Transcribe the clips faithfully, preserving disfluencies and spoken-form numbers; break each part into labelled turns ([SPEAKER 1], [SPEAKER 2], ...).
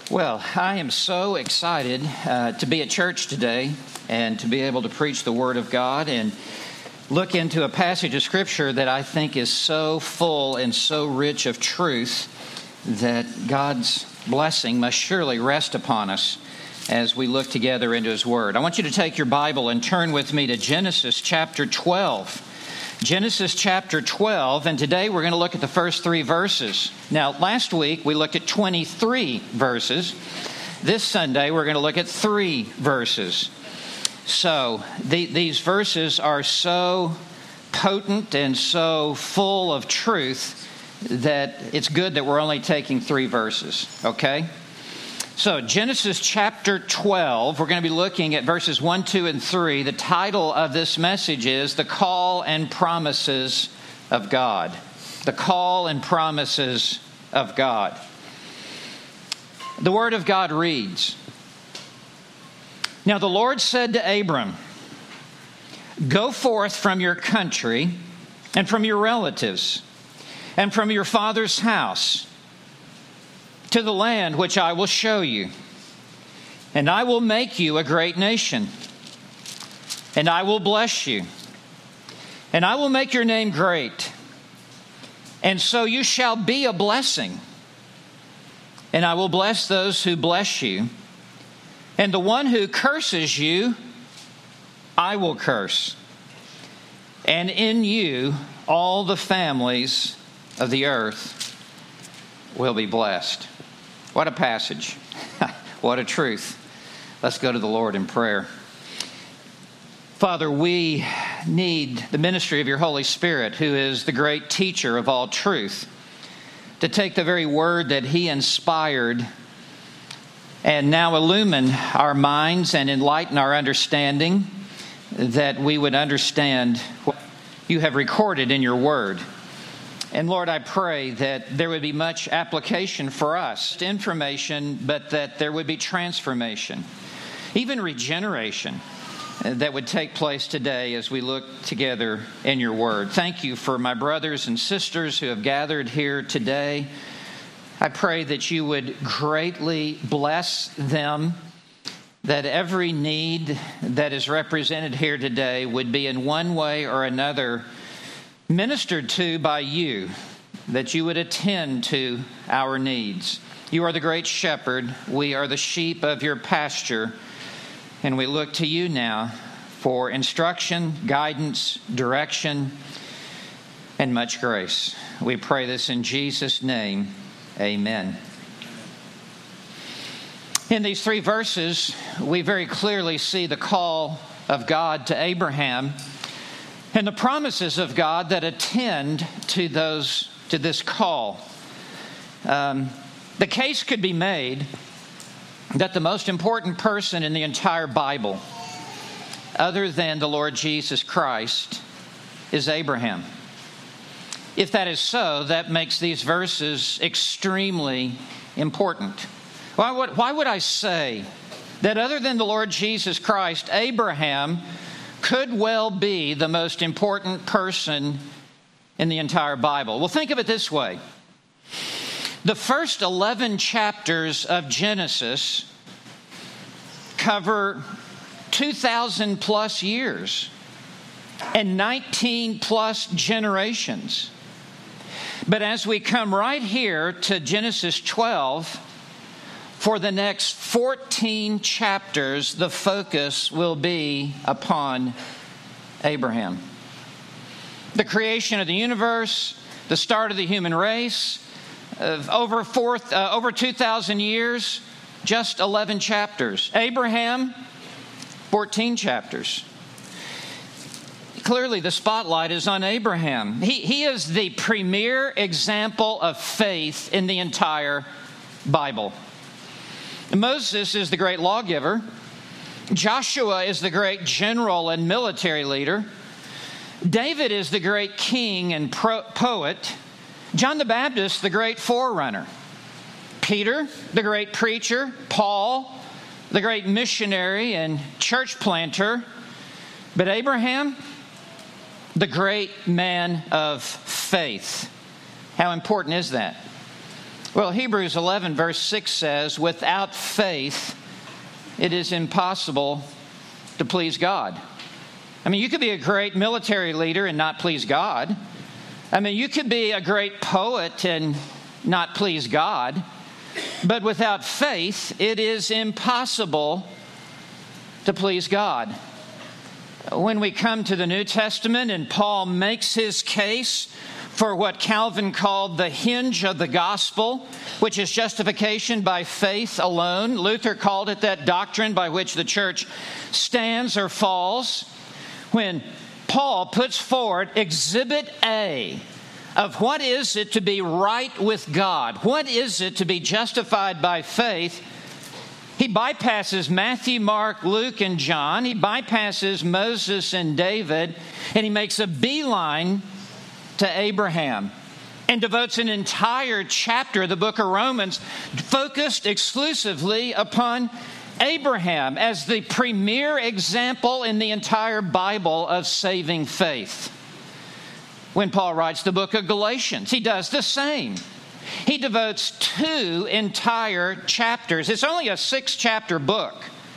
[SPEAKER 1] Well, I am so excited uh, to be at church today and to be able to preach the Word of God and look into a passage of Scripture that I think is so full and so rich of truth that God's blessing must surely rest upon us as we look together into His Word. I want you to take your Bible and turn with me to Genesis chapter twelve. Genesis chapter twelve, and today we're going to look at the first three verses. Now, last week we looked at twenty-three verses. This Sunday we're going to look at three verses. So, the, these verses are so potent and so full of truth that it's good that we're only taking three verses, okay? So, Genesis chapter twelve, we're going to be looking at verses one, two, and three. The title of this message is The Call and Promises of God. The Call and Promises of God. The Word of God reads, "Now the Lord said to Abram, go forth from your country and from your relatives and from your father's house to the land which I will show you. And I will make you a great nation. And I will bless you. And I will make your name great. And so you shall be a blessing. And I will bless those who bless you. And the one who curses you, I will curse. And in you all the families of the earth will be blessed." What a passage. What a truth. Let's go to the Lord in prayer. Father, we need the ministry of your Holy Spirit, who is the great teacher of all truth, to take the very word that He inspired and now illumine our minds and enlighten our understanding, that we would understand what you have recorded in your word. And Lord, I pray that there would be much application for us, information, but that there would be transformation, even regeneration that would take place today as we look together in your word. Thank you for my brothers and sisters who have gathered here today. I pray that you would greatly bless them, that every need that is represented here today would be in one way or another ministered to by you, that you would attend to our needs. You are the great shepherd. We are the sheep of your pasture, and we look to you now for instruction, guidance, direction, and much grace. We pray this in Jesus' name. Amen. In these three verses, we very clearly see the call of God to Abraham and the promises of God that attend to those to this call. Um, the case could be made that the most important person in the entire Bible, other than the Lord Jesus Christ, is Abraham. If that is so, that makes these verses extremely important. Why would, why would I say that other than the Lord Jesus Christ, Abraham could well be the most important person in the entire Bible? Well, think of it this way. The first eleven chapters of Genesis cover two thousand plus years and nineteen plus generations. But as we come right here to Genesis twelve, for the next fourteen chapters, the focus will be upon Abraham. The creation of the universe, the start of the human race, of over four, uh, over two thousand years, just eleven chapters. Abraham, fourteen chapters. Clearly, the spotlight is on Abraham. He, he is the premier example of faith in the entire Bible. Moses is the great lawgiver. Joshua is the great general and military leader. David is the great king and pro- poet. John the Baptist, the great forerunner. Peter, the great preacher. Paul, the great missionary and church planter. But Abraham, the great man of faith. How important is that? Well, Hebrews eleven verse six says, without faith, it is impossible to please God. I mean, you could be a great military leader and not please God. I mean, you could be a great poet and not please God. But without faith, it is impossible to please God. When we come to the New Testament and Paul makes his case for what Calvin called the hinge of the gospel, which is justification by faith alone. Luther called it that doctrine by which the church stands or falls. When Paul puts forward Exhibit A of what is it to be right with God, what is it to be justified by faith, he bypasses Matthew, Mark, Luke, and John. He bypasses Moses and David, and he makes a beeline to Abraham and devotes an entire chapter of the book of Romans focused exclusively upon Abraham as the premier example in the entire Bible of saving faith. When Paul writes the book of Galatians, he does the same. He devotes two entire chapters. It's only a six-chapter book.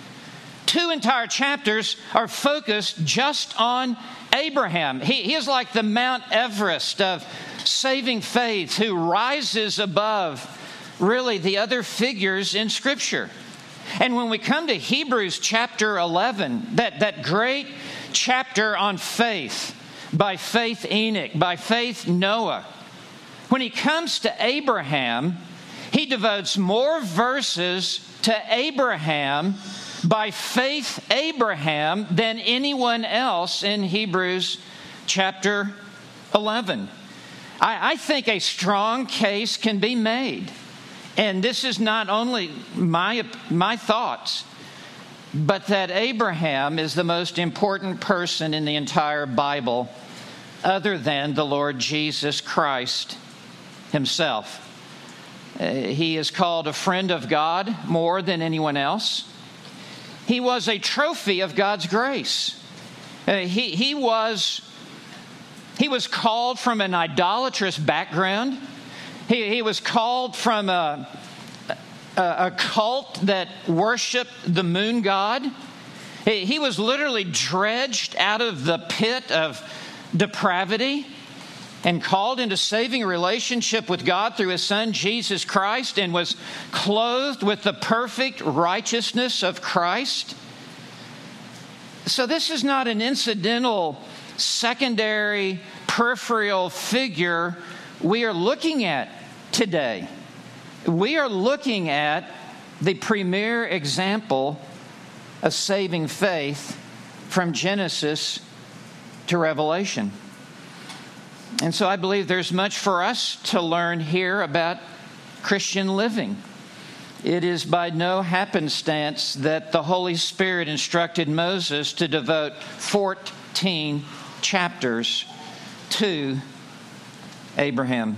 [SPEAKER 1] Two entire chapters are focused just on Abraham. He, he is like the Mount Everest of saving faith who rises above really the other figures in Scripture. And when we come to Hebrews chapter eleven, that, that great chapter on faith, by faith Enoch, by faith Noah, when he comes to Abraham, he devotes more verses to Abraham, by faith Abraham, than anyone else in Hebrews chapter eleven. I, I think a strong case can be made. And this is not only my, my thoughts, but that Abraham is the most important person in the entire Bible other than the Lord Jesus Christ himself. Uh, he is called a friend of God more than anyone else. He was a trophy of God's grace. Uh, he, he was, he was called from an idolatrous background. He, he was called from a, a, a cult that worshiped the moon god. He, he was literally dredged out of the pit of depravity and called into saving relationship with God through his Son, Jesus Christ, and was clothed with the perfect righteousness of Christ. So this is not an incidental, secondary, peripheral figure we are looking at today. We are looking at the premier example of saving faith from Genesis to Revelation. And so I believe there's much for us to learn here about Christian living. It is by no happenstance that the Holy Spirit instructed Moses to devote fourteen chapters to Abraham.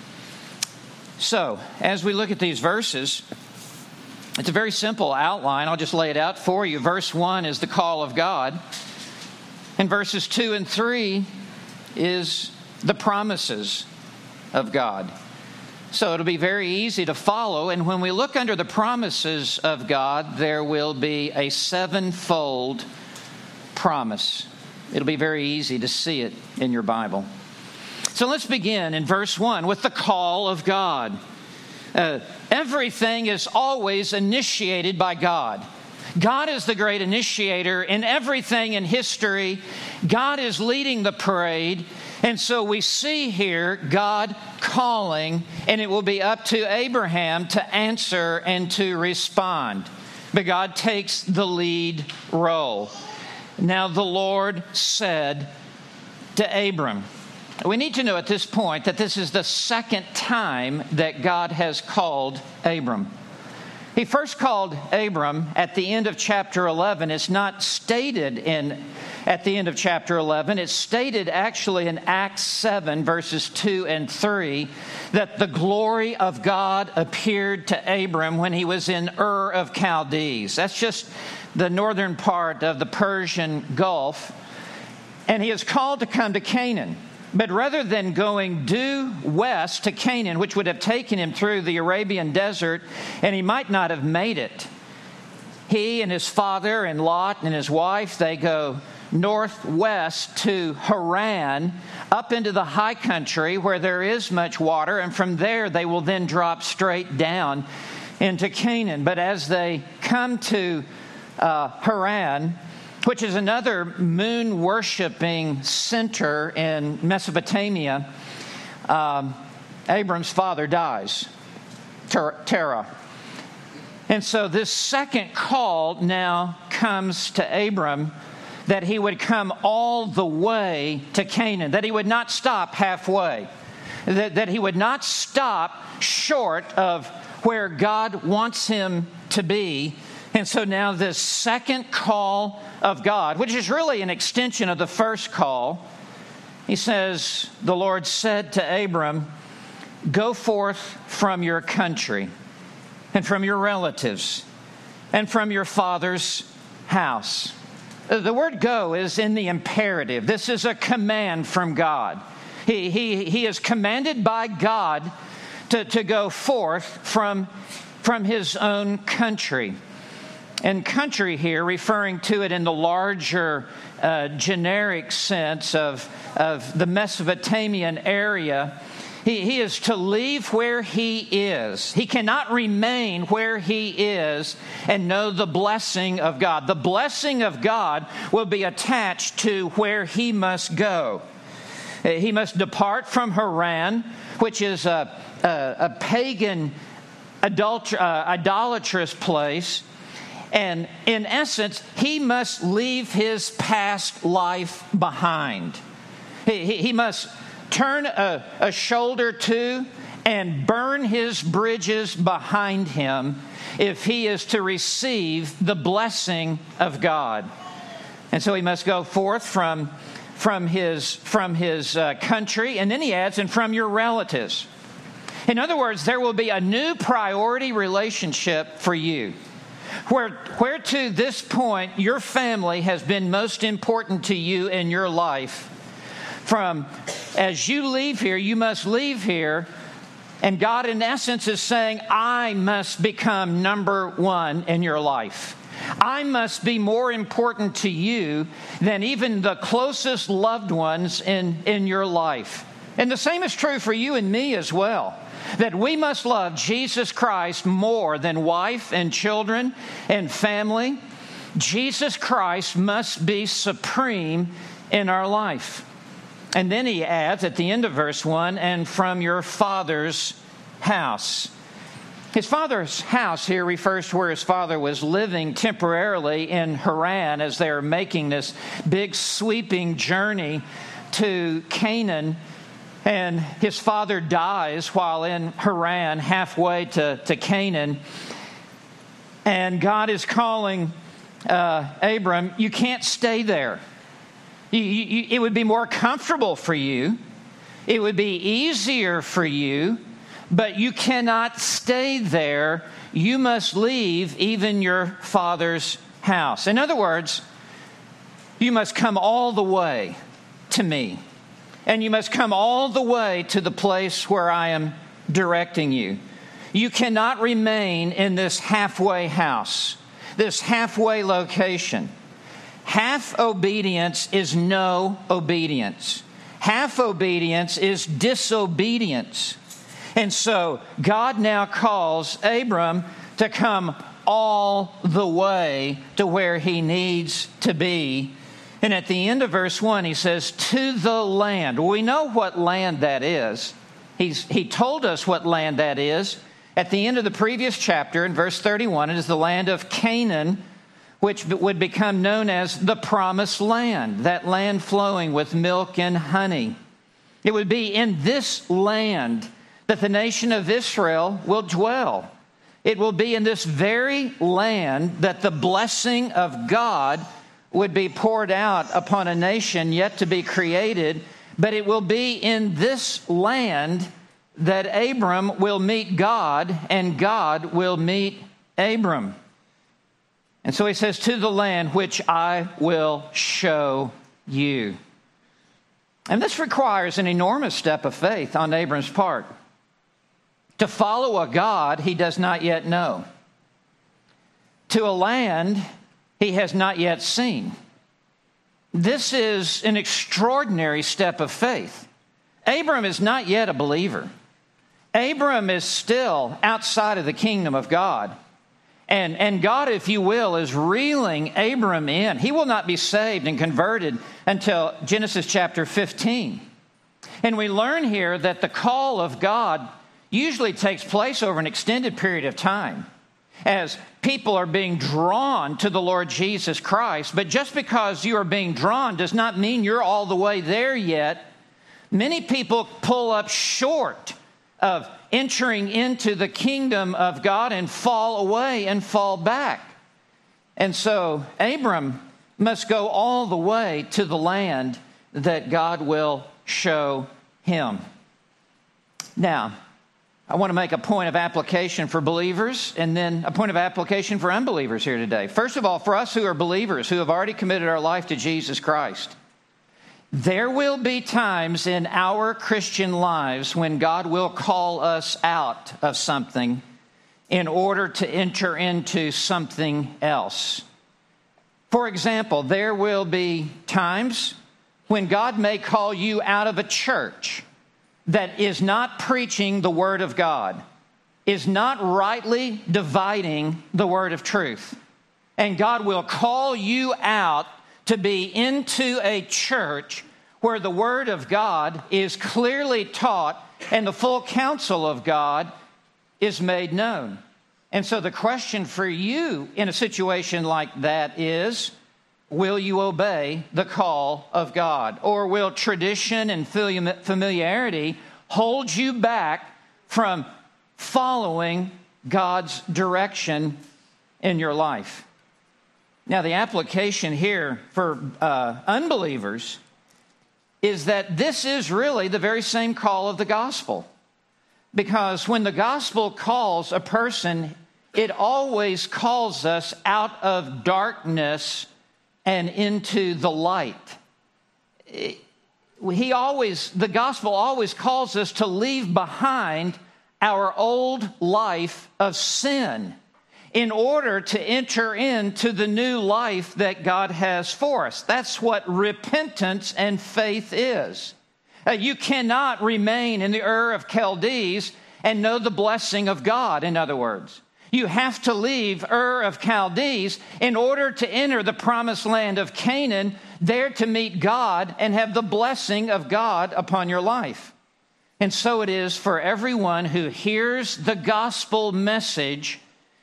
[SPEAKER 1] So, as we look at these verses, it's a very simple outline. I'll just lay it out for you. Verse one is the call of God. And verses two and three is the promises of God. So it'll be very easy to follow. And when we look under the promises of God, there will be a sevenfold promise. It'll be very easy to see it in your Bible. So let's begin in verse one with the call of God. Uh, everything is always initiated by God. God is the great initiator in everything in history. God is leading the parade. And so we see here God calling, and it will be up to Abraham to answer and to respond. But God takes the lead role. Now the Lord said to Abram. We need to know at this point that this is the second time that God has called Abram. He first called Abram at the end of chapter eleven. It's not stated in at the end of chapter eleven. It's stated actually in Acts seven, verses two and three, that the glory of God appeared to Abram when he was in Ur of Chaldees. That's just the northern part of the Persian Gulf. And he is called to come to Canaan. But rather than going due west to Canaan, which would have taken him through the Arabian desert, and he might not have made it, he and his father and Lot and his wife, they go northwest to Haran, up into the high country where there is much water, and from there they will then drop straight down into Canaan. But as they come to uh, Haran, which is another moon-worshiping center in Mesopotamia, um, Abram's father dies, Ter- Terah. And so this second call now comes to Abram, that he would come all the way to Canaan, that he would not stop halfway, that, that he would not stop short of where God wants him to be. And so now this second call of God, which is really an extension of the first call, he says, the Lord said to Abram, "Go forth from your country and from your relatives and from your father's house." The word "go" is in the imperative. This is a command from God. He, he, he is commanded by God to, to go forth from, from his own country. And country here, referring to it in the larger uh, generic sense of, of the Mesopotamian area, he, he is to leave where he is. He cannot remain where he is and know the blessing of God. The blessing of God will be attached to where he must go. He must depart from Haran, which is a, a, a pagan adulter, uh, idolatrous place. And in essence, he must leave his past life behind. He, he, he must turn a, a shoulder to and burn his bridges behind him if he is to receive the blessing of God. And so he must go forth from, from his, from his uh, country, and then he adds, and from your relatives. In other words, there will be a new priority relationship for you. Where, where to this point your family has been most important to you in your life. From as you leave here, you must leave here, and God in essence is saying, I must become number one in your life. I must be more important to you than even the closest loved ones in, in your life. And the same is true for you and me as well. That we must love Jesus Christ more than wife and children and family. Jesus Christ must be supreme in our life. And then he adds at the end of verse one, and from your father's house. His father's house here refers to where his father was living temporarily in Haran as they are making this big sweeping journey to Canaan. And his father dies while in Haran, halfway to, to Canaan. And God is calling uh, Abram, you can't stay there. You, you, it would be more comfortable for you. It would be easier for you. But you cannot stay there. You must leave even your father's house. In other words, you must come all the way to me. And you must come all the way to the place where I am directing you. You cannot remain in this halfway house, this halfway location. Half obedience is no obedience. Half obedience is disobedience. And so God now calls Abram to come all the way to where he needs to be. And at the end of verse one, he says, to the land. Well, we know what land that is. He's, he told us what land that is. At the end of the previous chapter, in verse thirty-one, it is the land of Canaan, which would become known as the Promised Land, that land flowing with milk and honey. It would be in this land that the nation of Israel will dwell. It will be in this very land that the blessing of God would be poured out upon a nation yet to be created, but it will be in this land that Abram will meet God and God will meet Abram. And so he says, to the land which I will show you. And this requires an enormous step of faith on Abram's part, to follow a God he does not yet know, to a land he has not yet seen. This is an extraordinary step of faith. Abram is not yet a believer. Abram is still outside of the kingdom of God. And, and God, if you will, is reeling Abram in. He will not be saved and converted until Genesis chapter fifteen. And we learn here that the call of God usually takes place over an extended period of time as people are being drawn to the Lord Jesus Christ. But just because you are being drawn does not mean you're all the way there yet. Many people pull up short of entering into the kingdom of God and fall away and fall back. And so Abram must go all the way to the land that God will show him. Now, I want to make a point of application for believers and then a point of application for unbelievers here today. First of all, for us who are believers, who have already committed our life to Jesus Christ, there will be times in our Christian lives when God will call us out of something in order to enter into something else. For example, there will be times when God may call you out of a church that is not preaching the Word of God, is not rightly dividing the word of truth. And God will call you out to be into a church where the Word of God is clearly taught and the full counsel of God is made known. And so the question for you in a situation like that is, will you obey the call of God? Or will tradition and familiarity hold you back from following God's direction in your life? Now, the application here for uh, unbelievers is that this is really the very same call of the gospel. Because when the gospel calls a person, it always calls us out of darkness and into the light. He always, the gospel always calls us to leave behind our old life of sin in order to enter into the new life that God has for us. That's what repentance and faith is. Uh, you cannot remain in the Ur of Chaldees and know the blessing of God, in other words. You have to leave Ur of Chaldees in order to enter the promised land of Canaan, there to meet God and have the blessing of God upon your life. And so it is for everyone who hears the gospel message.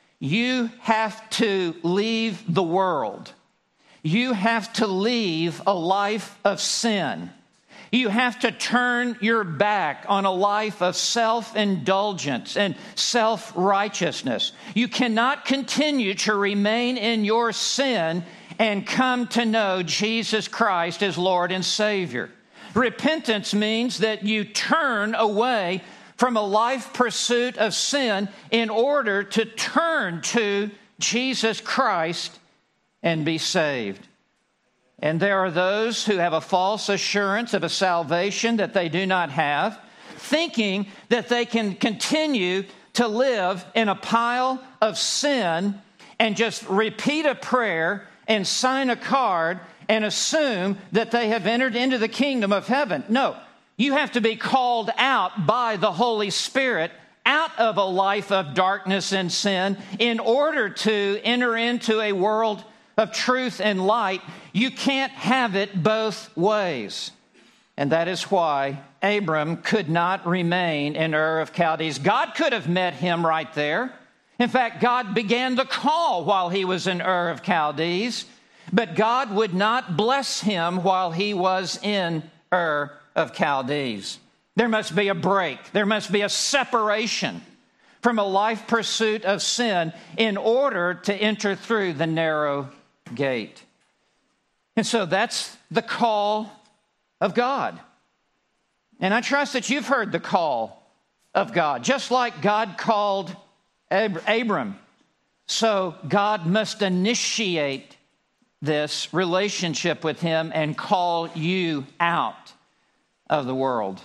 [SPEAKER 1] You have to leave the world. You have to leave a life of sin. You have to turn your back on a life of self-indulgence and self-righteousness. You cannot continue to remain in your sin and come to know Jesus Christ as Lord and Savior. Repentance means that you turn away from a life pursuit of sin in order to turn to Jesus Christ and be saved. And there are those who have a false assurance of a salvation that they do not have, thinking that they can continue to live in a pile of sin and just repeat a prayer and sign a card and assume that they have entered into the kingdom of heaven. No, you have to be called out by the Holy Spirit out of a life of darkness and sin in order to enter into a world of truth and light. You can't have it both ways. And that is why Abram could not remain in Ur of Chaldees. God could have met him right there. In fact, God began the call while he was in Ur of Chaldees, but God would not bless him while he was in Ur of Chaldees. There must be a break. There must be a separation from a life pursuit of sin in order to enter through the narrow gate. And so that's the call of God. And I trust that you've heard the call of God. Just like God called Ab- Abram, so God must initiate this relationship with him and call you out of the world.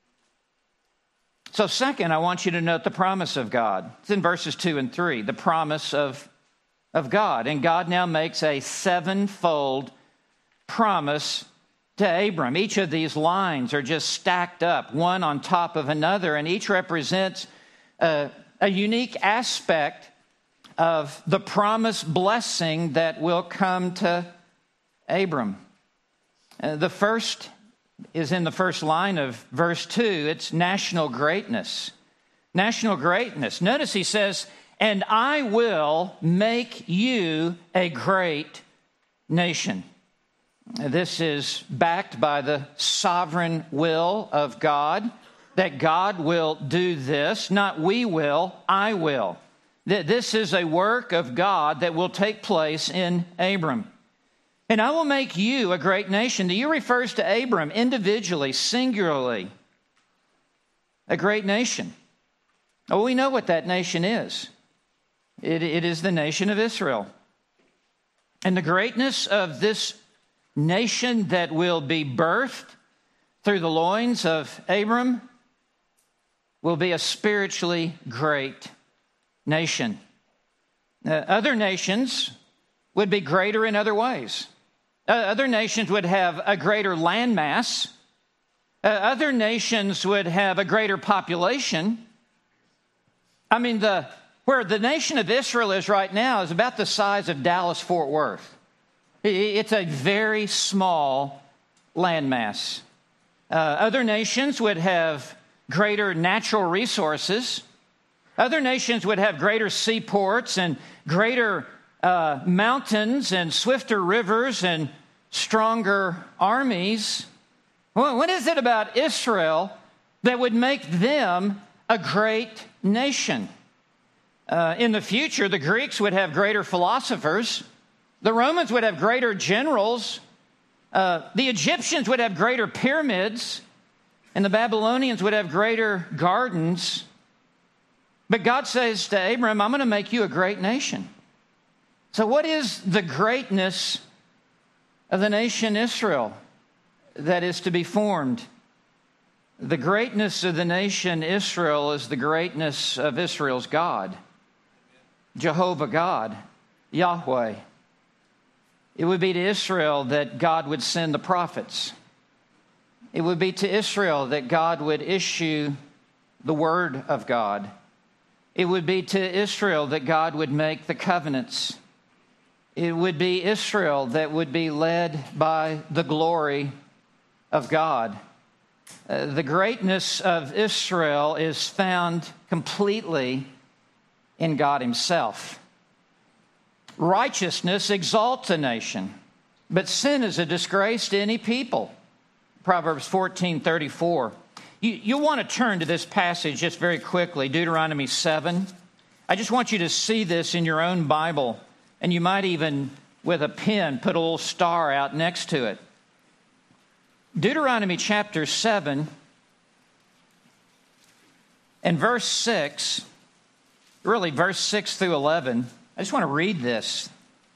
[SPEAKER 1] So second, I want you to note the promise of God. It's in verses two and three, the promise of, of God. And God now makes a sevenfold promise to Abram. Each of these lines are just stacked up, one on top of another, and each represents a, a unique aspect of the promised blessing that will come to Abram. Uh, the first is in the first line of verse two. It's national greatness. National greatness. Notice he says, and I will make you a great nation. This is backed by the sovereign will of God, that God will do this, not we will, I will. This is a work of God that will take place in Abram. And I will make you a great nation. The you refers to Abram individually, singularly, a great nation. Oh, we know what that nation is. It, it is the nation of Israel. And the greatness of this nation that will be birthed through the loins of Abram will be a spiritually great nation. Uh, other nations would be greater in other ways. Uh, other nations would have a greater landmass. Uh, other nations would have a greater population. I mean, the where the nation of Israel is right now is about the size of Dallas-Fort Worth. It's a very small landmass. Uh, other nations would have greater natural resources. Other nations would have greater seaports and greater uh, mountains and swifter rivers and stronger armies. Well, what is it about Israel that would make them a great nation? Uh, in the future, the Greeks would have greater philosophers. The Romans would have greater generals. Uh, the Egyptians would have greater pyramids. And the Babylonians would have greater gardens. But God says to Abram, I'm going to make you a great nation. So what is the greatness of the nation Israel that is to be formed? The greatness of the nation Israel is the greatness of Israel's God, Jehovah God, Yahweh. It would be to Israel that God would send the prophets. It would be to Israel that God would issue the word of God. It would be to Israel that God would make the covenants. It would be Israel that would be led by the glory of God. Uh, the greatness of Israel is found completely in God Himself. Righteousness exalts a nation, but sin is a disgrace to any people. Proverbs fourteen thirty-four. You, you'll want to turn to this passage just very quickly, Deuteronomy seven. I just want you to see this in your own Bible, and you might even, with a pen, put a little star out next to it. Deuteronomy chapter seven and verse six, really verse six through eleven. I just want to read this.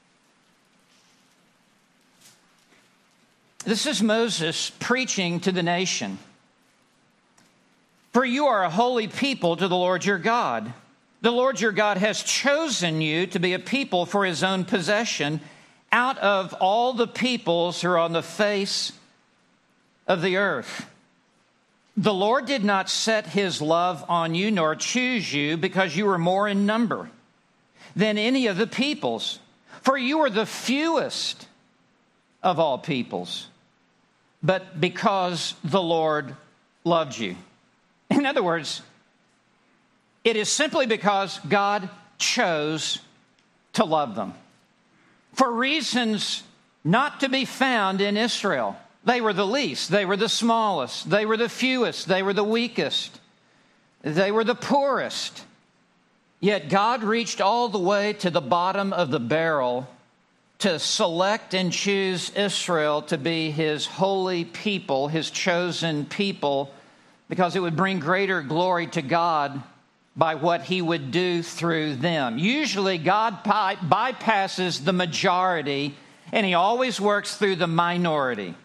[SPEAKER 1] This is Moses preaching to the nation. For you are a holy people to the Lord your God. The Lord your God has chosen you to be a people for His own possession out of all the peoples who are on the face of the earth. The Lord did not set His love on you nor choose you because you were more in number than any of the peoples, for you are the fewest of all peoples, but because the Lord loved you. In other words, it is simply because God chose to love them for reasons not to be found in Israel. They were the least, they were the smallest, they were the fewest, they were the weakest, they were the poorest. Yet God reached all the way to the bottom of the barrel to select and choose Israel to be His holy people, His chosen people, because it would bring greater glory to God by what He would do through them. Usually God bypasses the majority, and He always works through the minority.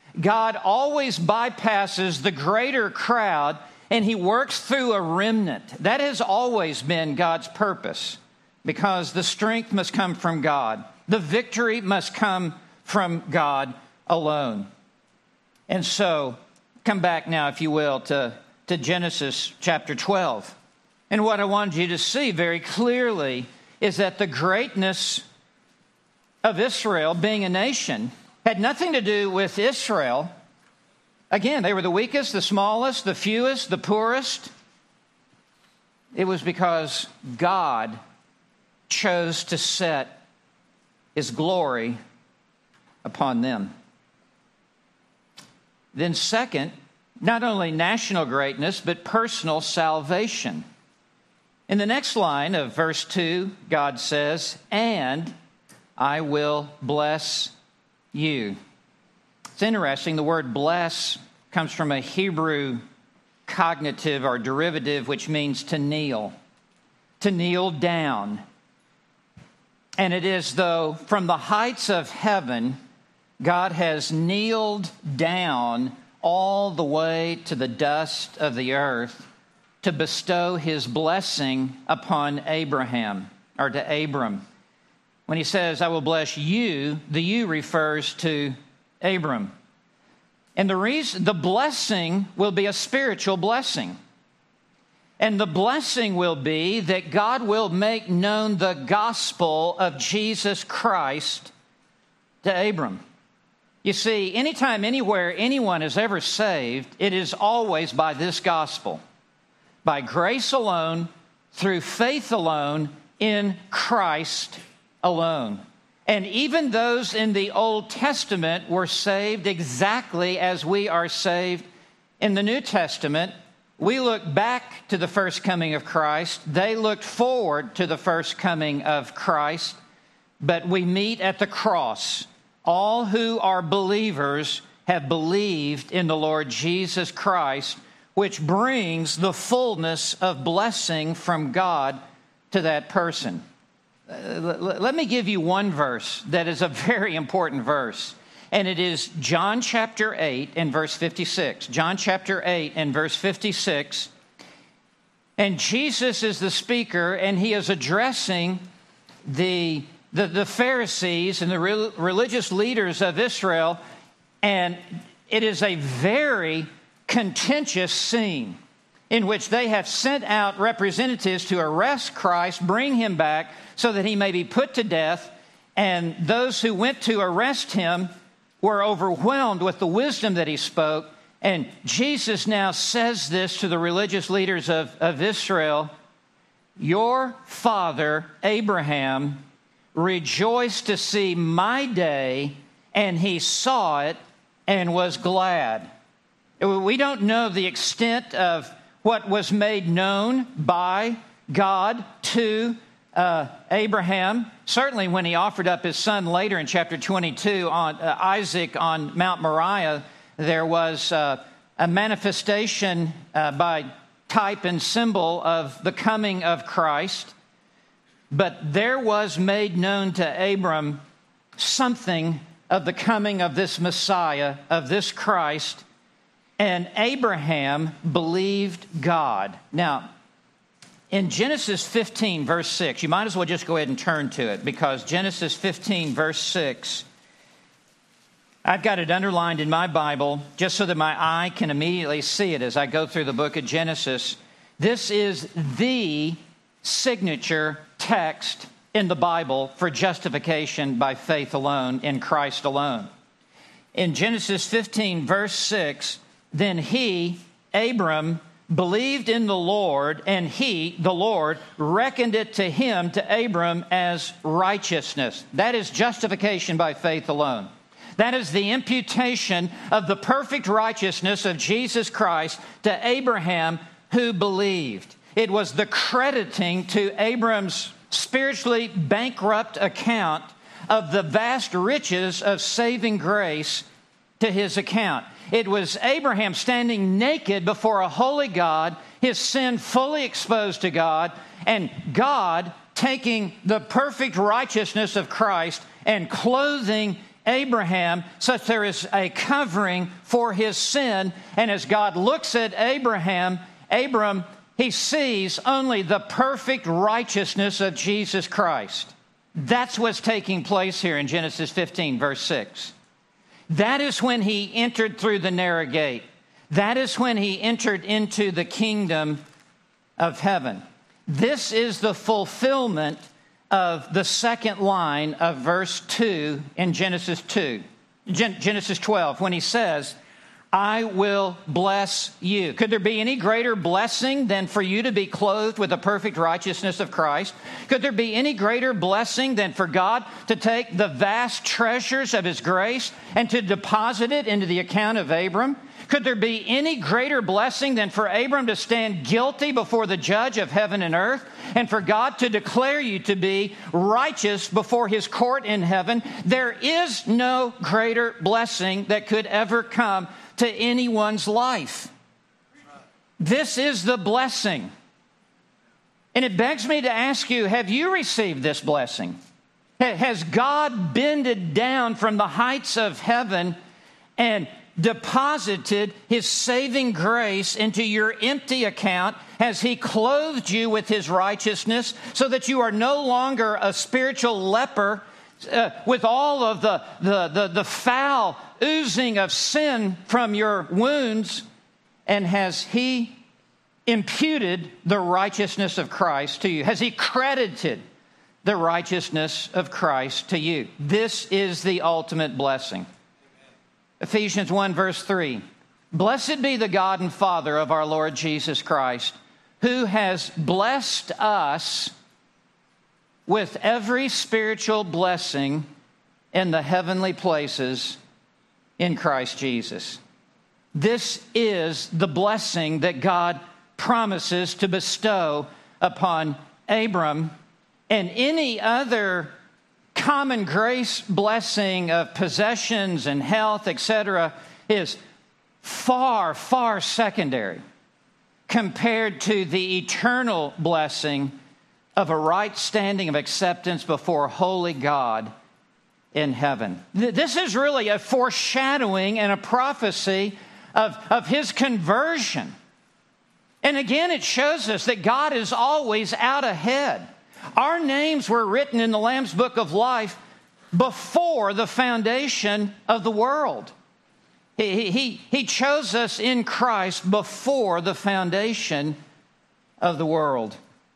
[SPEAKER 1] God always bypasses the greater crowd and he works through a remnant. That has always been God's purpose, because the strength must come from God. The victory must come from God alone. And so, come back now, if you will, to, to Genesis chapter twelve. And what I wanted you to see very clearly is that the greatness of Israel being a nation had nothing to do with Israel. Again, they were the weakest, the smallest, the fewest, the poorest. It was because God chose to set his glory upon them. Then second, not only national greatness, but personal salvation. In the next line of verse two, God says, "And I will bless you." It's interesting, the word bless comes from a Hebrew cognitive or derivative, which means to kneel, to kneel down. And it is though from the heights of heaven, God has kneeled down all the way to the dust of the earth to bestow his blessing upon Abraham, or to Abram. When he says, "I will bless you," the you refers to Abram. And the reason, the blessing will be a spiritual blessing. And the blessing will be that God will make known the gospel of Jesus Christ to Abram. You see, anytime, anywhere anyone is ever saved, it is always by this gospel. By grace alone, through faith alone, in Christ alone. And even those in the Old Testament were saved exactly as we are saved in the New Testament. We look back to the first coming of Christ. They looked forward to the first coming of Christ. But we meet at the cross. All who are believers have believed in the Lord Jesus Christ, which brings the fullness of blessing from God to that person. Uh, let me give you one verse that is a very important verse, and it is John chapter eight and verse fifty-six. John chapter eight and verse fifty-six. And Jesus is the speaker, and he is addressing the, the, the Pharisees and the re- religious leaders of Israel, and it is a very contentious scene in which they have sent out representatives to arrest Christ, bring him back so that he may be put to death. And those who went to arrest him were overwhelmed with the wisdom that he spoke. And Jesus now says this to the religious leaders of, of Israel: "Your father Abraham rejoiced to see my day, and he saw it and was glad." We don't know the extent of what was made known by God to uh, Abraham. Certainly when he offered up his son later in chapter twenty-two, on uh, Isaac on Mount Moriah, there was uh, a manifestation uh, by type and symbol of the coming of Christ. But there was made known to Abram something of the coming of this Messiah, of this Christ. And Abraham believed God. Now, in Genesis fifteen, verse six, you might as well just go ahead and turn to it, because Genesis fifteen, verse six, I've got it underlined in my Bible just so that my eye can immediately see it as I go through the book of Genesis. This is the signature text in the Bible for justification by faith alone, in Christ alone. In Genesis fifteen, verse six, "Then he, Abram, believed in the Lord, and he, the Lord, reckoned it to him, to Abram, as righteousness." That is justification by faith alone. That is the imputation of the perfect righteousness of Jesus Christ to Abraham, who believed. It was the crediting to Abram's spiritually bankrupt account of the vast riches of saving grace to his account. It was Abraham standing naked before a holy God, his sin fully exposed to God, and God taking the perfect righteousness of Christ and clothing Abraham such there is a covering for his sin. And as God looks at Abraham, Abram, he sees only the perfect righteousness of Jesus Christ. That's what's taking place here in Genesis fifteen, verse six. That is when he entered through the narrow gate. That is when he entered into the kingdom of heaven. This is the fulfillment of the second line of verse two in Genesis two, Gen- Genesis twelve, when he says, I will bless you. Could there be any greater blessing than for you to be clothed with the perfect righteousness of Christ? Could there be any greater blessing than for God to take the vast treasures of his grace and to deposit it into the account of Abram? Could there be any greater blessing than for Abram to stand guilty before the judge of heaven and earth and for God to declare you to be righteous before his court in heaven? There is no greater blessing that could ever come to anyone's life. This is the blessing. And it begs me to ask you, have you received this blessing? Has God bended down from the heights of heaven and deposited his saving grace into your empty account? Has he clothed you with his righteousness so that you are no longer a spiritual leper uh, with all of the, the, the, the foul oozing of sin from your wounds? And has he imputed the righteousness of Christ to you? Has he credited the righteousness of Christ to you? This is the ultimate blessing. Ephesians one, verse three. Blessed be the God and Father of our Lord Jesus Christ, who has blessed us with every spiritual blessing in the heavenly places in Christ Jesus. This is the blessing that God promises to bestow upon Abram, and any other common grace blessing of possessions and health, et cetera, is far, far secondary compared to the eternal blessing of a right standing of acceptance before holy God in heaven. This is really a foreshadowing and a prophecy of, of his conversion. And again, it shows us that God is always out ahead. Our names were written in the Lamb's Book of Life before the foundation of the world. He, he, he chose us in Christ before the foundation of the world.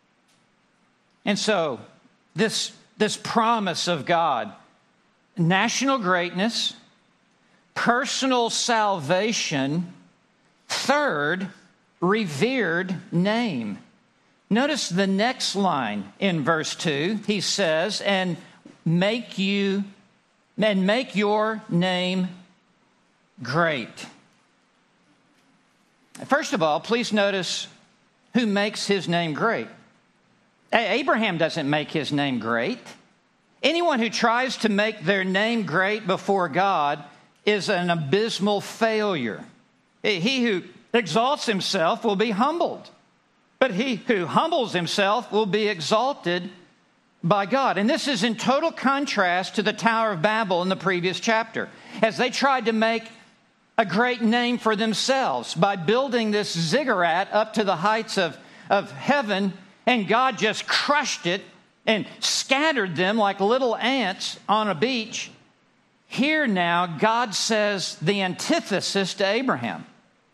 [SPEAKER 1] And so, this, this promise of God, national greatness, personal salvation, third, revered name. Notice the next line in verse two. He says, and make you and make your name great. First of all, please notice who makes his name great. Abraham doesn't make his name great. Anyone who tries to make their name great before God is an abysmal failure. He who exalts himself will be humbled, but he who humbles himself will be exalted by God. And this is in total contrast to the Tower of Babel in the previous chapter, as they tried to make a great name for themselves by building this ziggurat up to the heights of, of heaven, and God just crushed it and scattered them like little ants on a beach. Here now, God says the antithesis to Abraham.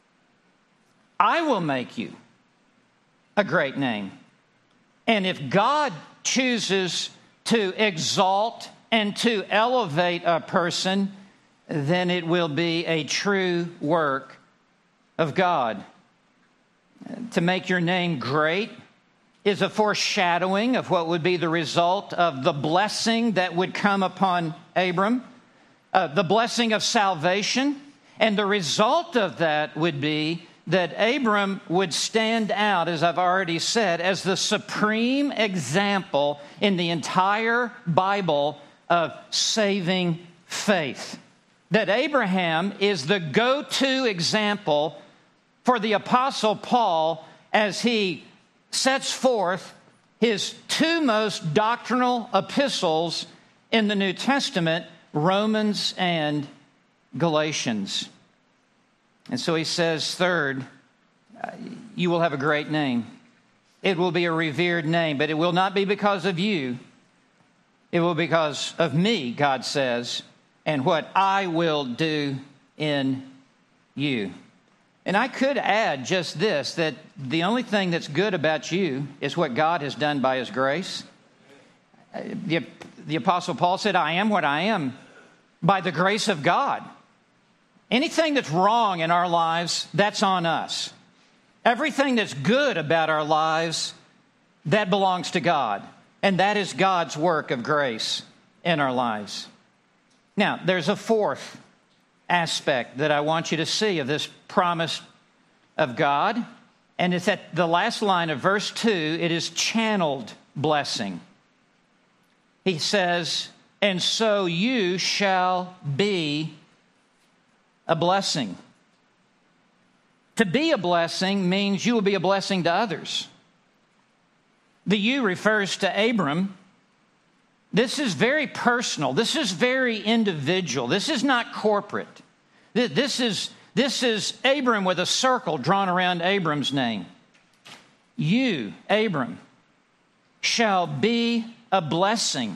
[SPEAKER 1] I will make you a great name. And if God chooses to exalt and to elevate a person, then it will be a true work of God. To make your name great is a foreshadowing of what would be the result of the blessing that would come upon Abram, uh, the blessing of salvation, and the result of that would be that Abram would stand out, as I've already said, as the supreme example in the entire Bible of saving faith. That Abraham is the go-to example for the Apostle Paul as he sets forth his two most doctrinal epistles in the New Testament, Romans and Galatians. And so he says, third, you will have a great name. It will be a revered name, but it will not be because of you. It will be because of me, God says, and what I will do in you. And I could add just this, that the only thing that's good about you is what God has done by his grace. The, the Apostle Paul said, I am what I am by the grace of God. Anything that's wrong in our lives, that's on us. Everything that's good about our lives, that belongs to God. And that is God's work of grace in our lives. Now, there's a fourth aspect that I want you to see of this promise of God. And it's at the last line of verse two, it is channeled blessing. He says, and so you shall be a blessing. To be a blessing means you will be a blessing to others. The you refers to Abram. This is very personal. This is very individual. This is not corporate. This is, this is Abram with a circle drawn around Abram's name. You, Abram, shall be a blessing.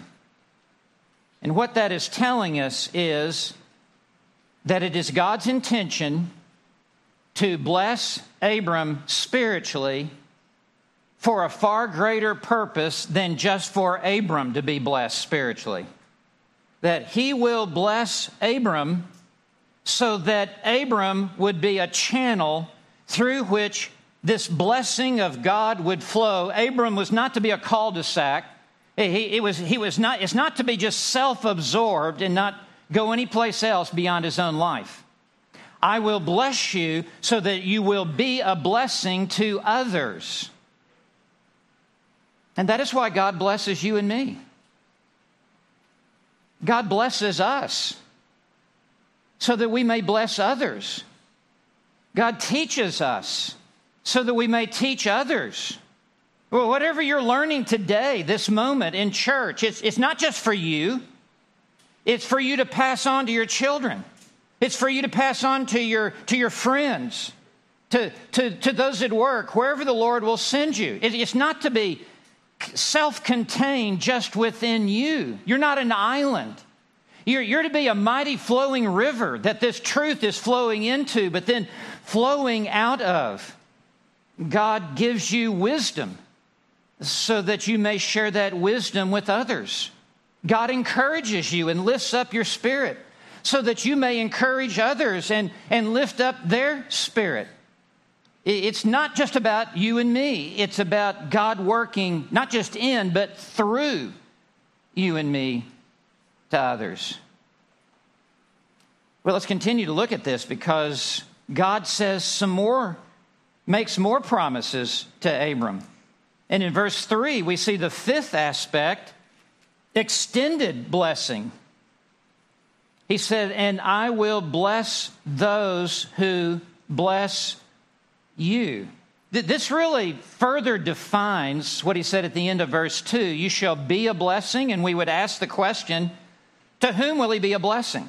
[SPEAKER 1] And what that is telling us is that it is God's intention to bless Abram spiritually for a far greater purpose than just for Abram to be blessed spiritually. That he will bless Abram so that Abram would be a channel through which this blessing of God would flow. Abram was not to be a cul-de-sac. He, it was, he was not, it's not to be just self-absorbed and not go anyplace else beyond his own life. I will bless you so that you will be a blessing to others. And that is why God blesses you and me. God blesses us so that we may bless others. God teaches us so that we may teach others. Well, whatever you're learning today, this moment in church, it's, it's not just for you. It's for you to pass on to your children. It's for you to pass on to your, to your friends, to, to, to those at work, wherever the Lord will send you. It, it's not to be self-contained just within you. You're not an island. You're, you're to be a mighty flowing river that this truth is flowing into, but then flowing out of. God gives you wisdom so that you may share that wisdom with others. God encourages you and lifts up your spirit so that you may encourage others and, and lift up their spirit. It's not just about you and me. It's about God working not just in, but through you and me to others. Well, let's continue to look at this because God says some more, makes more promises to Abram. And in verse three, we see the fifth aspect, extended blessing. He said, and I will bless those who bless you. This really further defines what he said at the end of verse two. You shall be a blessing. And we would ask the question, to whom will he be a blessing?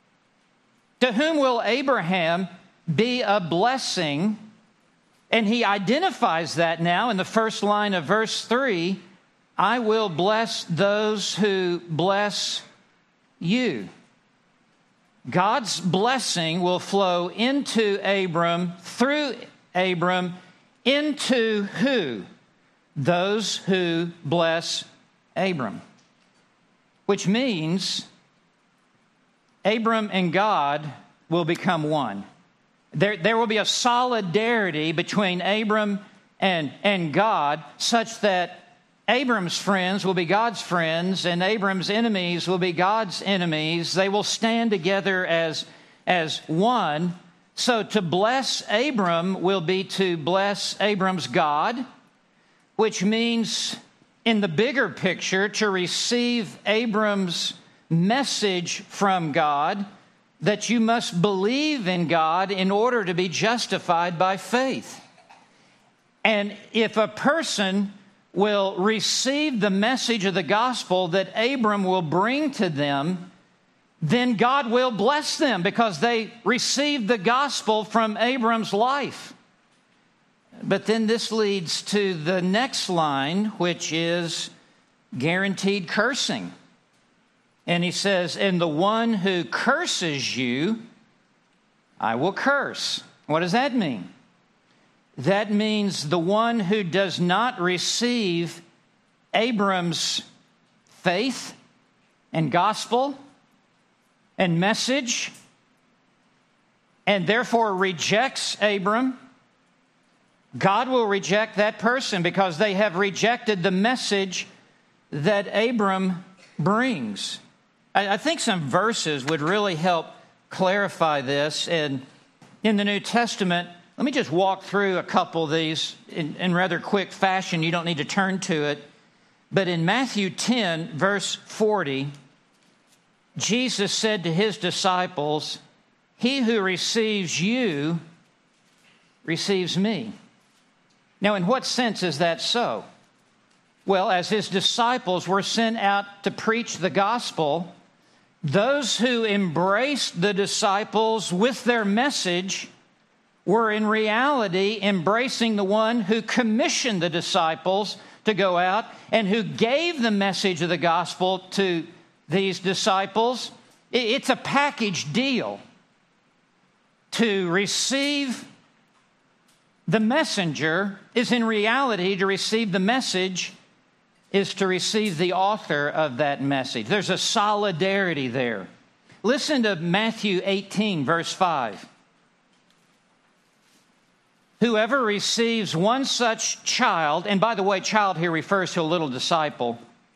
[SPEAKER 1] To whom will Abraham be a blessing? And he identifies that now in the first line of verse three. I will bless those who bless you. God's blessing will flow into Abram, through Abram, into who? Those who bless Abram. Which means Abram and God will become one. There, there will be a solidarity between Abram and, and God such that Abram's friends will be God's friends and Abram's enemies will be God's enemies. They will stand together as, as one. So to bless Abram will be to bless Abram's God, which means in the bigger picture to receive Abram's message from God that you must believe in God in order to be justified by faith. And if a person will receive the message of the gospel that Abram will bring to them, then God will bless them because they received the gospel from Abram's life. But then this leads to the next line, which is guaranteed cursing. And he says, and the one who curses you, I will curse. What does that mean? That means the one who does not receive Abram's faith and gospel and message, and therefore rejects Abram, God will reject that person because they have rejected the message that Abram brings. I, I think some verses would really help clarify this. And in the New Testament, let me just walk through a couple of these in, in rather quick fashion. You don't need to turn to it. But in Matthew ten, verse forty, Jesus said to his disciples, "He who receives you receives me." Now, in what sense is that so? Well, as his disciples were sent out to preach the gospel, those who embraced the disciples with their message were in reality embracing the one who commissioned the disciples to go out and who gave the message of the gospel to these disciples. It's a package deal. To receive the messenger is in reality to receive the message is to receive the author of that message. There's a solidarity there. Listen to Matthew eighteen, verse five. Whoever receives one such child, and by the way, child here refers to a little disciple,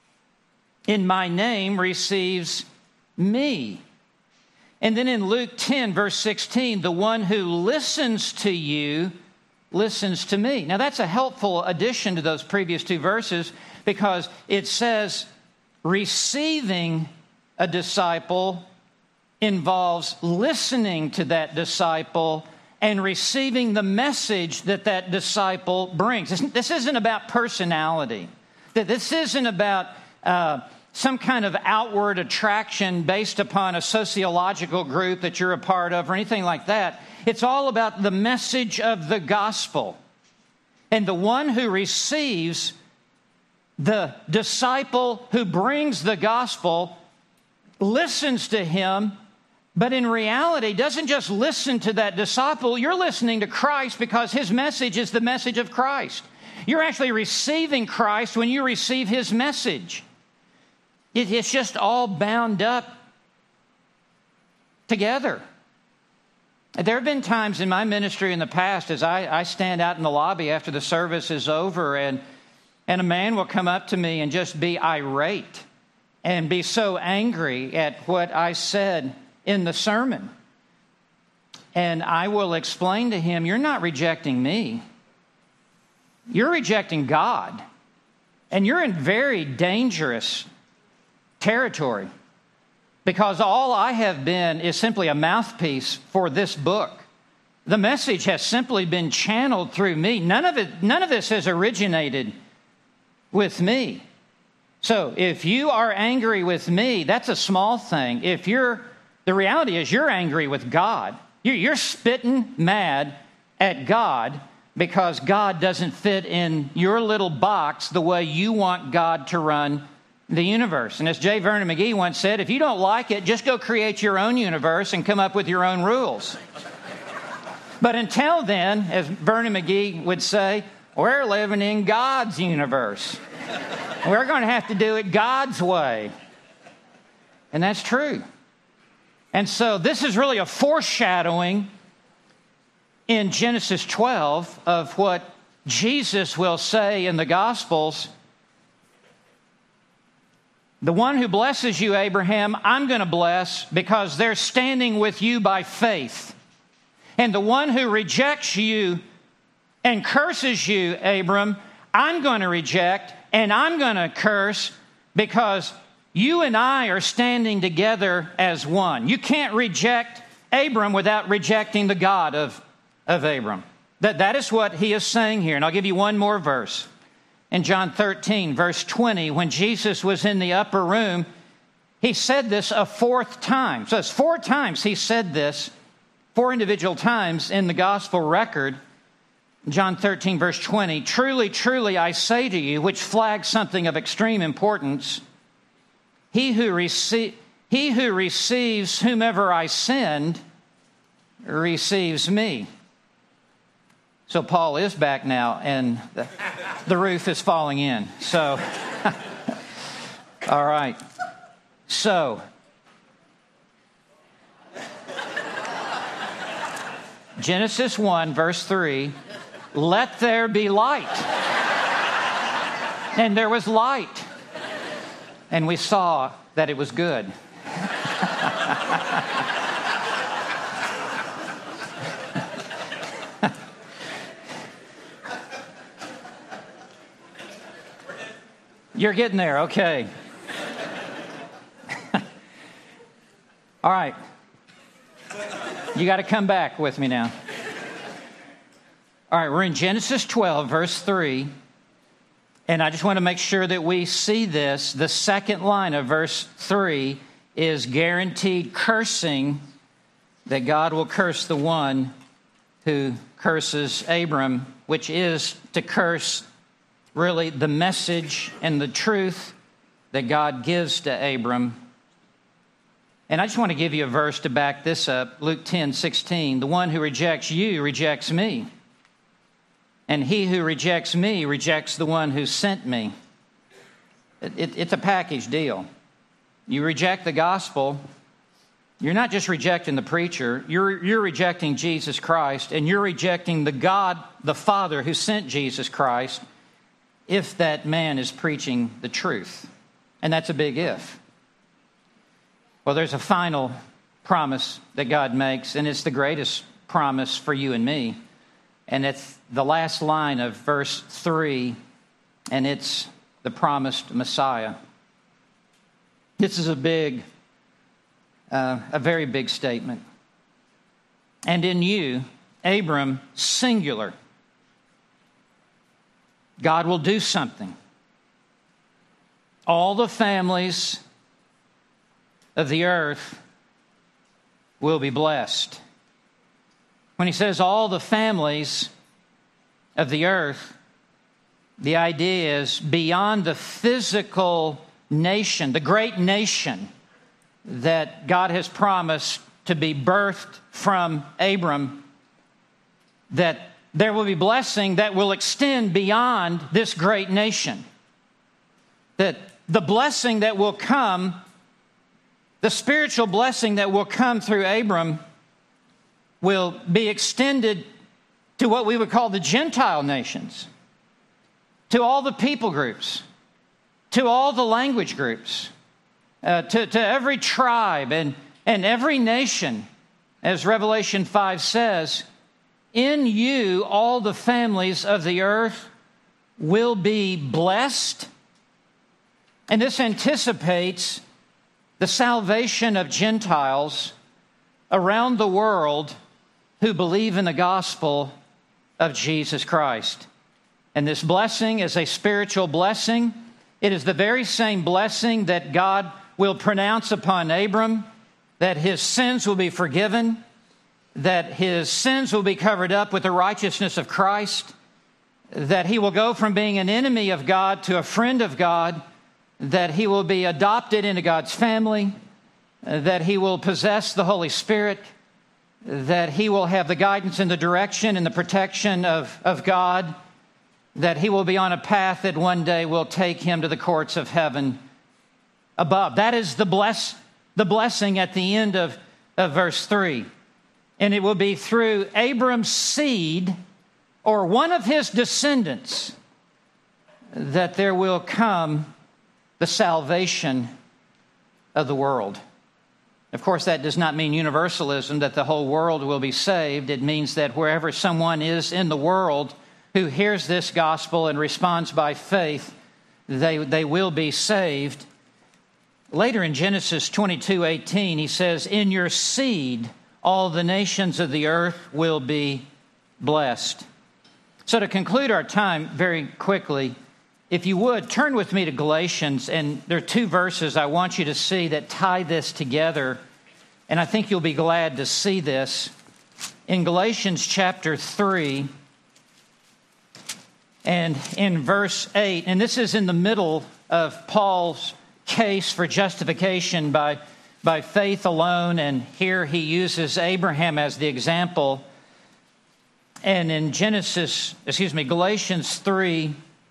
[SPEAKER 1] in my name receives me. And then in Luke ten, verse sixteen, the one who listens to you listens to me. Now that's a helpful addition to those previous two verses because it says receiving a disciple involves listening to that disciple and receiving the message that that disciple brings. This isn't about personality. This isn't about uh, some kind of outward attraction based upon a sociological group that you're a part of or anything like that. It's all about the message of the gospel. And the one who receives the disciple who brings the gospel listens to him, but in reality doesn't just listen to that disciple. You're listening to Christ because his message is the message of Christ. You're actually receiving Christ when you receive his message. It, it's just all bound up together. There have been times in my ministry in the past as I, I stand out in the lobby after the service is over and, and a man will come up to me and just be irate and be so angry at what I said in the sermon. And I will explain to him, you're not rejecting me. You're rejecting God. And you're in very dangerous territory. Because all I have been is simply a mouthpiece for this book. The message has simply been channeled through me. None of it, none of this has originated with me. So if you are angry with me, that's a small thing. If you're, the reality is you're angry with God. You're, you're spitting mad at God because God doesn't fit in your little box the way you want God to run the universe. And as J. Vernon McGee once said, if you don't like it, just go create your own universe and come up with your own rules. But until then, as Vernon McGee would say, we're living in God's universe. We're going to have to do it God's way. And that's true. And so this is really a foreshadowing in Genesis twelve of what Jesus will say in the Gospels. The one who blesses you, Abraham, I'm going to bless because they're standing with you by faith. And the one who rejects you and curses you, Abram, I'm going to reject and I'm going to curse because you and I are standing together as one. You can't reject Abram without rejecting the God of, of Abram. That, that is what he is saying here. And I'll give you one more verse. In John thirteen, verse twenty, when Jesus was in the upper room, He said this a fourth time. So it's four times he said this, four individual times in the gospel record. John thirteen, verse twenty, truly, truly, I say to you, which flags something of extreme importance, he who, rece- he who receives whomever I send receives me. So Paul is back now, and the, the roof is falling in. So, all right. So, Genesis one, verse three, let there be light. And there was light. And we saw that it was good. You're getting there, okay. All right. You got to come back with me now. All right, we're in Genesis twelve, verse three. And I just want to make sure that we see this. The second line of verse three is guaranteed cursing, that God will curse the one who curses Abram, which is to curse really the message and the truth that God gives to Abram. And I just want to give you a verse to back this up. Luke ten, sixteen. The one who rejects you rejects me. And he who rejects me rejects the one who sent me. It, it, it's a package deal. You reject the gospel, you're not just rejecting the preacher, you're, you're rejecting Jesus Christ, and you're rejecting the God, the Father who sent Jesus Christ, if that man is preaching the truth. And that's a big if. Well, there's a final promise that God makes, and it's the greatest promise for you and me. And it's the last line of verse three, and it's the promised Messiah. This is a big, uh, a very big statement. And in you, Abram, singular, God will do something. All the families of the earth will be blessed. When he says all the families of the earth, the idea is beyond the physical nation, the great nation that God has promised to be birthed from Abram, that there will be blessing that will extend beyond this great nation. That the blessing that will come, the spiritual blessing that will come through Abram, will be extended to what we would call the Gentile nations, to all the people groups, to all the language groups, uh, to, to every tribe and, and every nation. As Revelation five says, in you all the families of the earth will be blessed. And this anticipates the salvation of Gentiles around the world who believe in the gospel of Jesus Christ. And this blessing is a spiritual blessing. It is the very same blessing that God will pronounce upon Abram, that his sins will be forgiven, that his sins will be covered up with the righteousness of Christ, that he will go from being an enemy of God to a friend of God, that he will be adopted into God's family, that he will possess the Holy Spirit, that he will have the guidance and the direction and the protection of, of God, that he will be on a path that one day will take him to the courts of heaven above. That is the bless, the blessing at the end of, of verse three. And it will be through Abram's seed, or one of his descendants, that there will come the salvation of the world. Of course, that does not mean universalism, that the whole world will be saved. It means that wherever someone is in the world who hears this gospel and responds by faith, they, they will be saved. Later in Genesis twenty-two eighteen, he says, in your seed, all the nations of the earth will be blessed. So to conclude our time very quickly, if you would, turn with me to Galatians, and there are two verses I want you to see that tie this together, and I think you'll be glad to see this. In Galatians chapter three, and in verse eight, and this is in the middle of Paul's case for justification by, by faith alone, and here he uses Abraham as the example. And in Genesis, excuse me, Galatians three,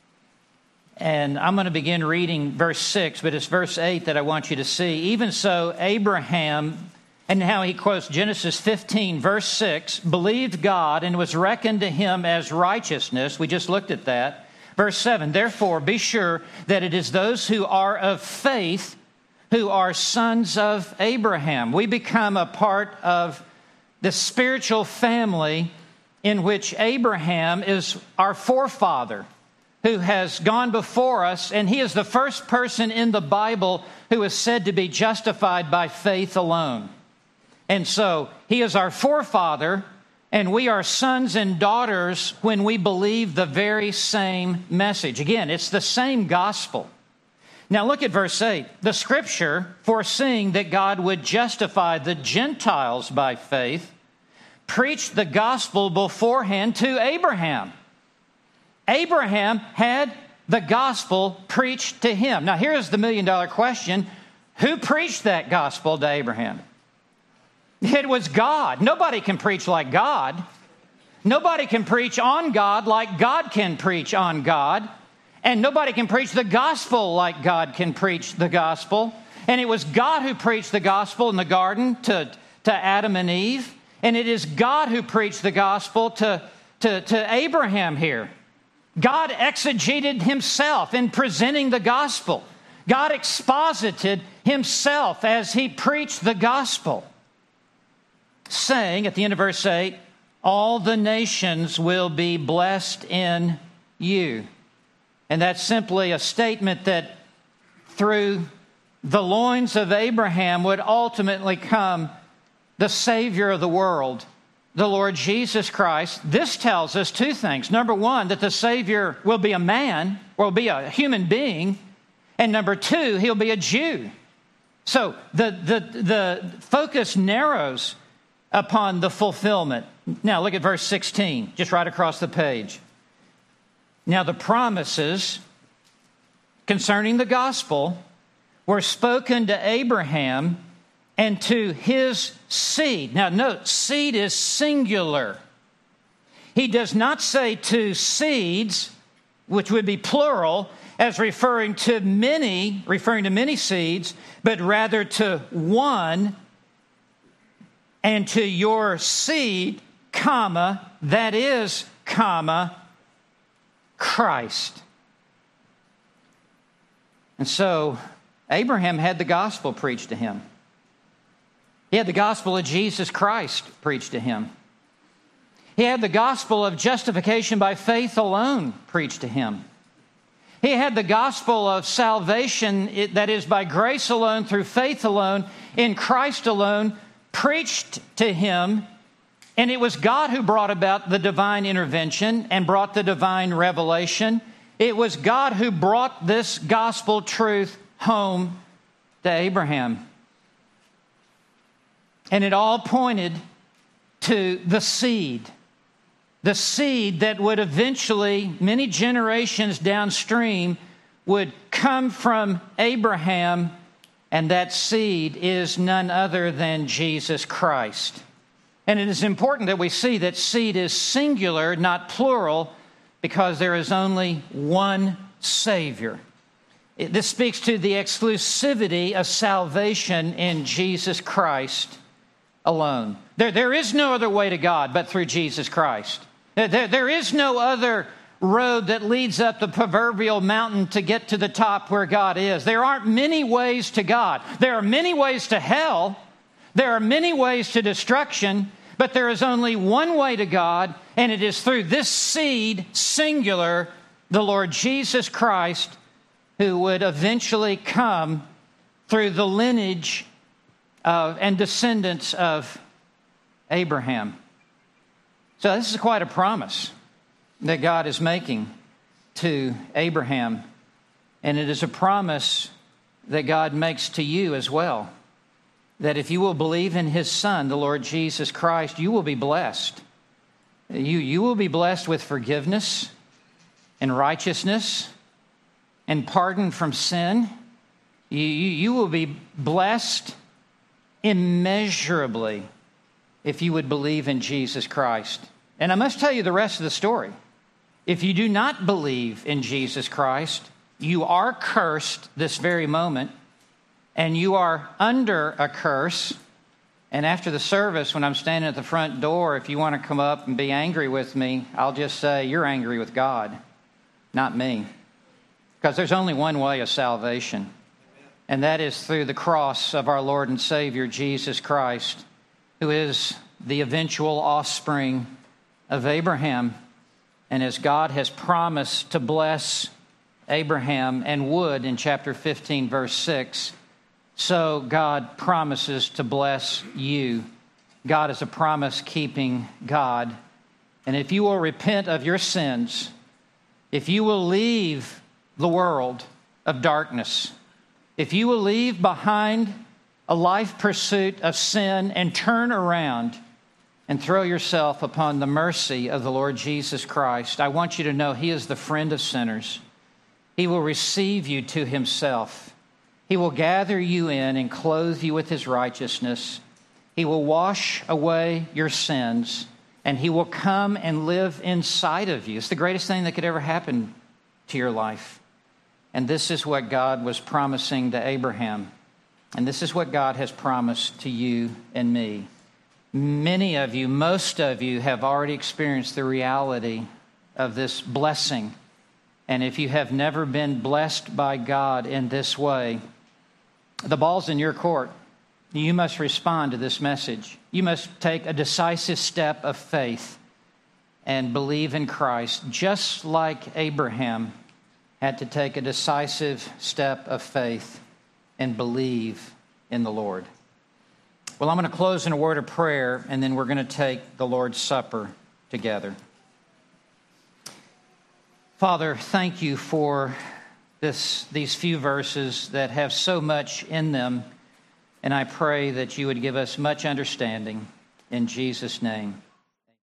[SPEAKER 1] and I'm going to begin reading verse six, but it's verse eight that I want you to see. Even so, Abraham, and now he quotes Genesis fifteen, verse six, believed God and was reckoned to him as righteousness. We just looked at that. Verse seven, therefore be sure that it is those who are of faith who are sons of Abraham. We become a part of the spiritual family in which Abraham is our forefather, who has gone before us, and he is the first person in the Bible who is said to be justified by faith alone. And so he is our forefather, and we are sons and daughters when we believe the very same message. Again, it's the same gospel. Now look at verse eight. The scripture, foreseeing that God would justify the Gentiles by faith, preached the gospel beforehand to Abraham. Abraham had the gospel preached to him. Now, here's the million dollar question. Who preached that gospel to Abraham? It was God. Nobody can preach like God. Nobody can preach on God like God can preach on God. And nobody can preach the gospel like God can preach the gospel. And it was God who preached the gospel in the garden to, to Adam and Eve. And it is God who preached the gospel to, to, to Abraham here. God exegeted himself in presenting the gospel. God exposited himself as he preached the gospel, saying at the end of verse eight, all the nations will be blessed in you. And that's simply a statement that through the loins of Abraham would ultimately come the Savior of the world, the Lord Jesus Christ. This tells us two things. Number one, that the Savior will be a man, or will be a human being. And number two, he'll be a Jew. So the, the, the focus narrows upon the fulfillment. Now look at verse sixteen, just right across the page. Now the promises concerning the gospel were spoken to Abraham and to his seed. Now note, seed is singular. He does not say to seeds, which would be plural, as referring to many, referring to many seeds, but rather to one, and to your seed, comma, that is, comma, Christ. And so Abraham had the gospel preached to him. He had the gospel of Jesus Christ preached to him. He had the gospel of justification by faith alone preached to him. He had the gospel of salvation, that is by grace alone, through faith alone, in Christ alone, preached to him. And it was God who brought about the divine intervention and brought the divine revelation. It was God who brought this gospel truth home to Abraham. And it all pointed to the seed. The seed that would eventually, many generations downstream, would come from Abraham, and that seed is none other than Jesus Christ. And it is important that we see that seed is singular, not plural, because there is only one Savior. It, this speaks to the exclusivity of salvation in Jesus Christ alone. There, there is no other way to God but through Jesus Christ. There, there is no other road that leads up the proverbial mountain to get to the top where God is. There aren't many ways to God. There are many ways to hell. There are many ways to destruction, but there is only one way to God, and it is through this seed, singular, the Lord Jesus Christ, who would eventually come through the lineage of, and descendants of Abraham. So this is quite a promise that God is making. to Abraham, and it is a promise that God makes to you as well, that if you will believe in his Son, the Lord Jesus Christ, you will be blessed. You, you will be blessed with forgiveness and righteousness and pardon from sin. You, you, you will be blessed immeasurably if you would believe in Jesus Christ. And I must tell you the rest of the story. If you do not believe in Jesus Christ, you are cursed this very moment, and you are under a curse. And after the service, when I'm standing at the front door, if you want to come up and be angry with me, I'll just say, you're angry with God, not me. Because there's only one way of salvation, and that is through the cross of our Lord and Savior, Jesus Christ, who is the eventual offspring of Abraham. And as God has promised to bless Abraham and would in chapter fifteen, verse six, so God promises to bless you. God is a promise-keeping God. And if you will repent of your sins, if you will leave the world of darkness, if you will leave behind a life pursuit of sin and turn around and throw yourself upon the mercy of the Lord Jesus Christ, I want you to know he is the friend of sinners. He will receive you to himself. He will gather you in and clothe you with his righteousness. He will wash away your sins, and he will come and live inside of you. It's the greatest thing that could ever happen to your life. And this is what God was promising to Abraham. And this is what God has promised to you and me. Many of you, most of you, have already experienced the reality of this blessing. And if you have never been blessed by God in this way, the ball's in your court. You must respond to this message. You must take a decisive step of faith and believe in Christ, just like Abraham had to take a decisive step of faith and believe in the Lord. Well, I'm going to close in a word of prayer, and then we're going to take the Lord's Supper together. Father, thank you for this, these few verses that have so much in them, and I pray that you would give us much understanding. In Jesus' name.